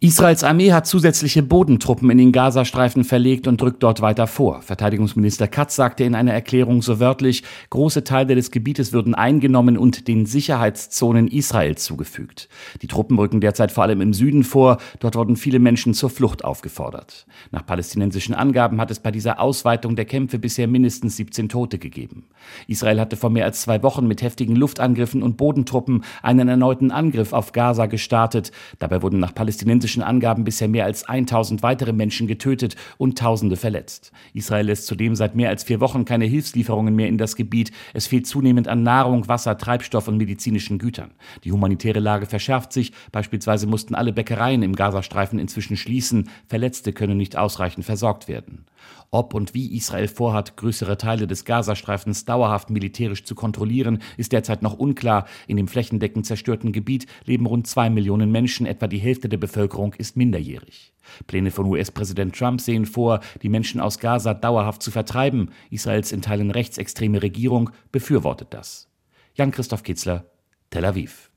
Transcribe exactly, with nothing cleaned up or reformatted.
Israels Armee hat zusätzliche Bodentruppen in den Gazastreifen verlegt und drückt dort weiter vor. Verteidigungsminister Katz sagte in einer Erklärung so wörtlich, große Teile des Gebietes würden eingenommen und den Sicherheitszonen Israels zugefügt. Die Truppen rücken derzeit vor allem im Süden vor. Dort wurden viele Menschen zur Flucht aufgefordert. Nach palästinensischen Angaben hat es bei dieser Ausweitung der Kämpfe bisher mindestens siebzehn Tote gegeben. Israel hatte vor mehr als zwei Wochen mit heftigen Luftangriffen und Bodentruppen einen erneuten Angriff auf Gaza gestartet. Dabei wurden nach palästinensischen Angaben bisher mehr als tausend weitere Menschen getötet und Tausende verletzt. Israel lässt zudem seit mehr als vier Wochen keine Hilfslieferungen mehr in das Gebiet. Es fehlt zunehmend an Nahrung, Wasser, Treibstoff und medizinischen Gütern. Die humanitäre Lage verschärft sich. Beispielsweise mussten alle Bäckereien im Gazastreifen inzwischen schließen. Verletzte können nicht ausreichend versorgt werden. Ob und wie Israel vorhat, größere Teile des Gazastreifens dauerhaft militärisch zu kontrollieren, ist derzeit noch unklar. In dem flächendeckend zerstörten Gebiet leben rund zwei Millionen Menschen, etwa die Hälfte der Bevölkerung ist minderjährig. Pläne von U S-Präsident Trump sehen vor, die Menschen aus Gaza dauerhaft zu vertreiben. Israels in Teilen rechtsextreme Regierung befürwortet das. Jan-Christoph Kitzler, Tel Aviv.